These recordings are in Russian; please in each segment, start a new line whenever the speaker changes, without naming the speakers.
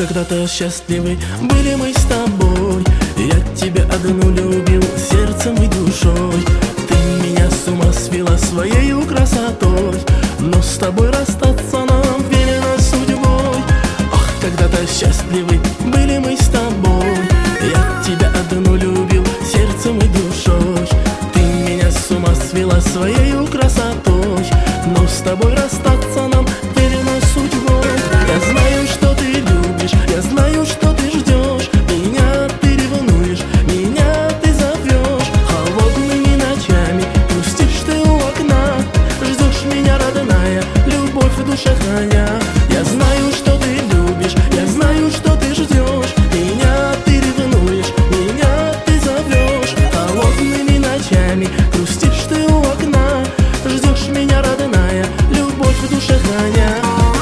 когда-то счастливы были мы с тобой. Я тебя одну любил сердцем и душой. Ты меня с ума свела своей красотой, но с тобой расстаться нам велено судьбой. Ах, когда-то счастливы были мы с тобой. Я тебя одну любил сердцем и душой. Ты меня с ума свела своей красотой, но с тобой расстаться нам велено судьбой. Я знаю, что ты любишь, я знаю, что ты ждешь. Меня ты ревнуешь, меня ты зовешь. Холодными ночами грустишь ты у окна. Ждешь меня, родная, любовь в душе храня. Я знаю, что ты любишь, я знаю, что ты ждешь. Меня ты ревнуешь, меня ты зовешь. Холодными ночами грустишь ты у окна. Ждешь меня, родная, любовь в душе храня.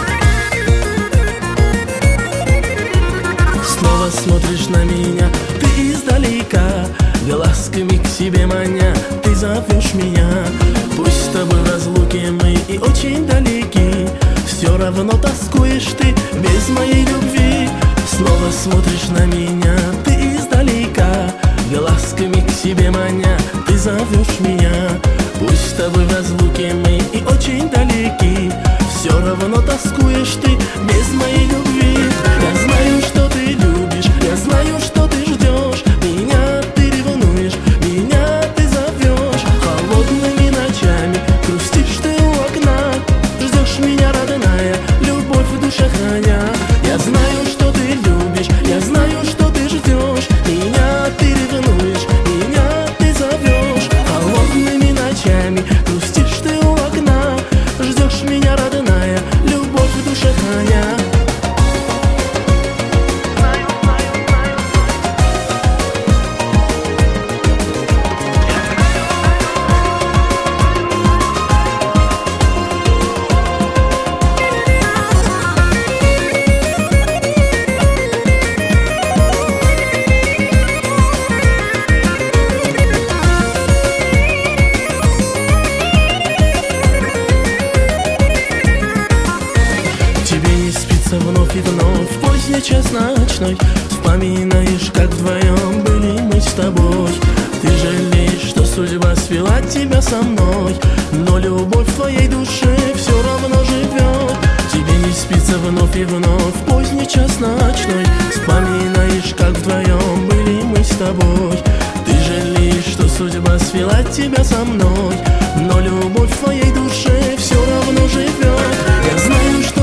Снова смотришь на меня, ты издалека, глазками к себе маня, ты зовешь меня. Пусть с тобой в разлуке мы и очень далеки, все равно тоскуешь ты без моей любви. Снова смотришь на меня, ты издалека, глазками к себе маня, ты зовешь меня. Пусть с тобой в разлуке мы и очень далеки, все равно тоскуешь ты без моей любви. Я знаю, что ты любишь, я знаю, что ты ждешь. Меня ты ревнуешь, меня ты зовешь. Холодными ночами грустишь ты у окна. Ждешь меня, родная, любовь в душе храня. Я знаю, что ты любишь, я знаю, что ты ждешь. Меня ты ревнуешь, меня ты зовешь. Холодными ночами грустишь ты у окна. Ждешь меня, родная, любовь в душе храня. Вновь и вновь, в поздний час ночной, вспоминаешь, как вдвоем были мы с тобой. Ты жалеешь, что судьба свела тебя со мной, но любовь в твоей душе все равно живет. Тебе не спится вновь и вновь, в поздний час ночной, вспоминаешь, как вдвоем были мы с тобой. Ты жалеешь, что судьба свела тебя со мной, но любовь в твоей душе все равно живет. Я знаю, что